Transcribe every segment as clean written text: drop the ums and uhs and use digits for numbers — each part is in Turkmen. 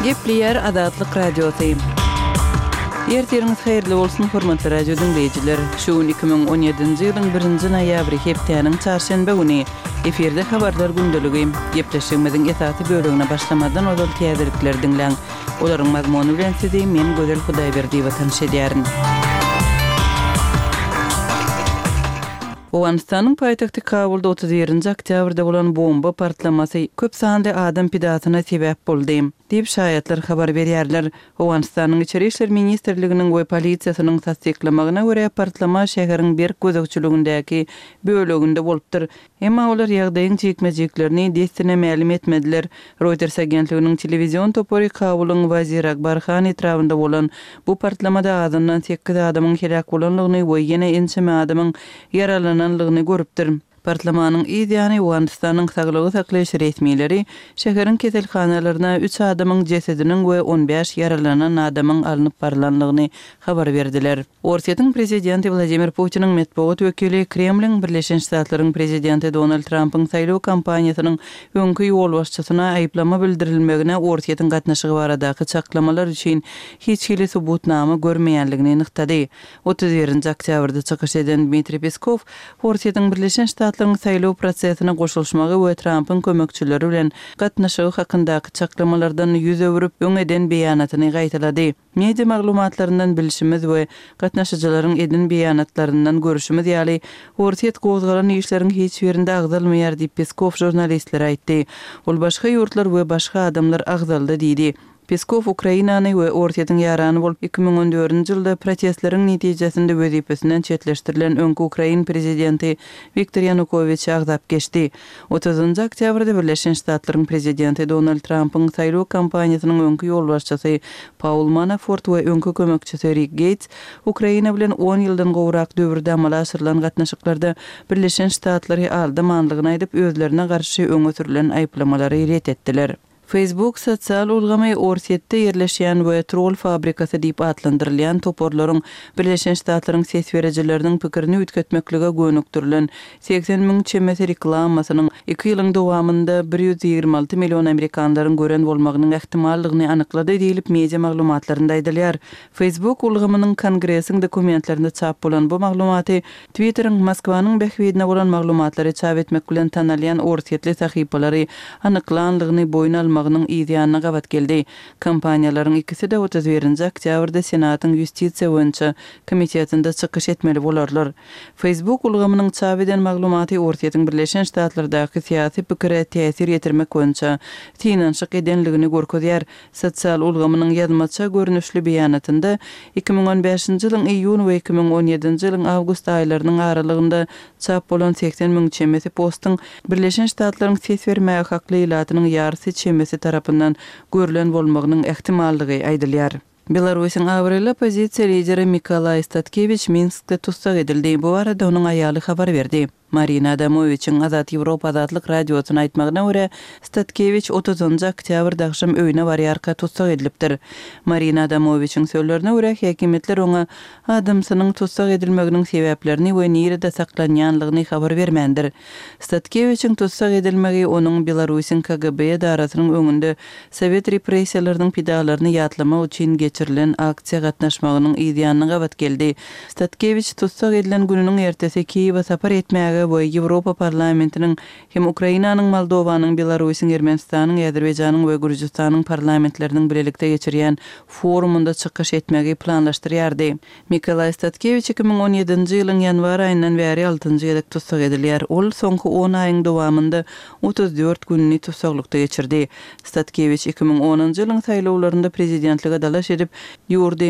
Gepleyer Azatlyk Radiosu. Erteriniz hayırlı olsun hormatly radio dinleyijiler. Şu 2017-nji ýylyň 1-nji noýabry hepdeniň çarşamba güni eferde habarlar gündəligi gepleşigimiziň esasy bölügine başlamadan ozal täzelikler dinleň. Olaryň mazmuny bilen sizi men Gözel Hudaýberdiýew tanış edýärin. Owganistanyň paýtagty Kabulda 31-nji oktýabrda bolan bomba partlamasy köp sanly adam pidatyna sebäp boldy diýip şaýatlar habar berýärler. Owganistanyň Içeri işler ministrliginiň we polisiýasynyň tasdiklamagyna görä partlama şäheriň bir gözükçülügindäki bölегinde bolupdyr. Emma olar ýagdaýyň çekmejeklerini destine ma'lum etmediler. Reuters agentliginiň televizion topary Kabulyň Wazir Akbar Khan etrafynda bolan bu partlamada azyndan 8 adamyň helak bolanlygyny we ýene ençeme adamyň yaralananlygyny görüpdir. Partlamanyň ideýany Owganistanyň saglygy saklaýyş resmiýetleri şäheriň keselhanalaryna 3 adamyň jesediniň we 15 yaralanan adamyň alınıp barlanlygyny habar berdiler. Orsiýatyň prezidenti Vladimir Putiniň medeniýet wekili Kremliň Birleşen Ştatlaryň prezidenti Donald Trumpyň saýlaw kampaniýasynyň öňkü ýol başçysyna aýplama bildirilmegine Orsiýatyň gatnaşygy baradaky çaklamalar üçin hiç hili subutnama görmeýänligini nyktady. 31-nji oktýabrda çykyş eden Dmitri Peskov Orsiýatyň Birleşen Ştatlaryň saýlaw prosesine goşulmagy we Trumpyň kömekçileri bilen gatnaşygy hakyndaky çaklamalardan ýüz öwürüp öň eden beýanatyny gaýtalady. Media maglumatlaryndan bilişimiz we gatnaşyjylaryň edin beýanatlaryndan görüşimiz ýaly Orsiýat gozgalan işleriň hiç birinde agdalmaýar diýip Peskov jurnalistlere aýtdy. Ol başga ýurtlar we başga adamlar agdaldy diýdi. Peskov Ukrainany we Orsiýatyň ýarany bolup 2014-nji ýylda protestleriň netijesinde wezipesinden çetleşdirilen öňkü Ukrain prezidenti Viktor Yanukovych agdap geçdi. 30-njy oktýabrda Birleşen Ştatlaryň prezidenti Donald Trumpyň saýlaw kampaniýasynyň öňkü ýol başçysy Paul Manafort we öňkü kömekçisi Rick Gates Ukraina bilen 10 ýyldan gowrak döwürde amala aşyrylan gatnaşyklarda Birleşen Ştatlary aldymanlygyny aýdyp özlerine garşy öňe sürülen aýplamalary ret etdiler. Facebook sosial ulgamy Orsiýetde ýerleşýän we troll fabrikasy diýip adlandyrylýan toporlaryň Birleşen Ştatlaryň ses berejileriniň pikirini ütketmeklige gönüktirilen 80.000 çemesi reklamasynyň 2 ýylyň dowamynda 126 million amerikanlaryň gören bolmagynyň ähtimallygyny anyklady diýilip media maglumatlarynda aýdylýar. Facebook ulgamynyň kongresiň dokumentlerinde çap bolan bu maglumaty Twitteriň Moskwanyň behwedine bolan maglumatlary çap etmek bilen tanalýan Orsiýetli sahypalary anyklanlygyny boýun magynyň ideýanyna gabat geldi. Kampaniýalaryň ikisi de 31-nji oktýabrda Senatyň Ýustisiýa boýunça komitetinde çykyş etmeli bolarlar. Facebook ulgamynyň çap eden maglumaty Orsiýatyň Birleşen Ştatlardaky syýasy pikire täsir ýetirmek boýunça tinançyk edenligini görkezýär. Sosial ulgamynyň ýazmaça görnüşli beýanatynda 2015-nji ýylyň iýun we 2017-nji ýylyň awgust aýlarynyň aralygynda çap bolan 80.000 çemesi postyň Birleşen Ştatlaryň ses bermäge hakly ilatynyň ýarysy çemesi tarapyndan görülen bolmagynyň ähtimallygy aýdylýar. Belarusyň awrela pozisiýa lideri Mikolay Statkevich Minskde tutsak edildi. Bu arada onuň aýaly habar berdi. Marina Adamoviçiň Azat Ýewropa Azatlyk radiosyna aýtmagyna görä Statkevich 30-njy oktýabrda akşam öýüne barýarka tutsak edilipdir. Marina Adamoviçiň sözlerine görä häkimetler oňa adamsynyň tutsak edilmeginiň sebäplerini we nerede saklanýanlygyny habar bermendir. Statkeviçiň tutsak edilmegi onuň Belarusyň KGB darasynyň öňünde Sowet repressiýalarynyň pidalaryny ýatlamak üçin geçirilen aksiýa gatnaşmagynyň ideýanyna gabat geldi. Statkevich tutsak edilen gününiň ertesi Kiýewe sapar etmäge we Ýewropa parlamentiniň hem Ukrainanyň, Moldowanyň, Belarusyň, Ermenistanyň, Azerbaýjanyň we Gürjistanyň parlamentleriniň birlikde geçirýän forumunda çykyş etmegi planlaşdyrýardy. Mikolay Statkevich 2017-nji ýylyň ýanwar aýyndan bäri 6-njy ýylda tutsak edilýär. Ol soňky 10 aýyň dowamynda 34 günni tutsaklykda geçirdi. Statkevich 2010-njy ýylyň saýlawlarynda prezidentlige dalaş edip, ýurdy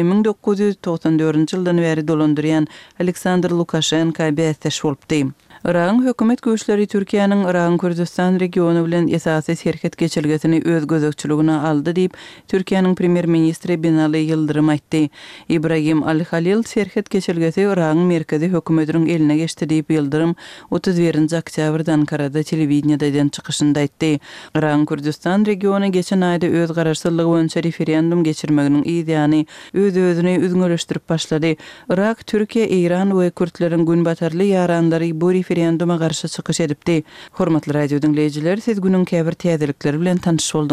1994-nji ýyldan bäri dolandyrýan Aleksandr Lukashenko bästeş bolupdy. Iran hökümet güýçleri Türkiýanyň Iran Kürdistan regiony bilen esasy serket geçirgesini öz gözekçiligine aldy diýip Türkiýanyň premier ministri Binali Yıldırım aýtdy. Ibrahim Al-Halil serket geçirgesi Iran merkezi hökümetiniň eline geçdi diýip Yıldırım 31-nji oktýabrda Ankarada telewizionyada eden çykyşynda aýtdy. Iran Kürdistan regiony geçen aýda öz garaşsyzlygy boýunça referendum geçirmeginiň ideýany öz-özüne üzgünleşdirip başlady. Irak, Türkiýe, Iran we Kürtleriň günbatarly ýaranlary bu referenduma garşy çykyş edipdi. Hormatly radio dinleyijiler, siz günüň käbir täzelikleri bilen tanış boldunuz.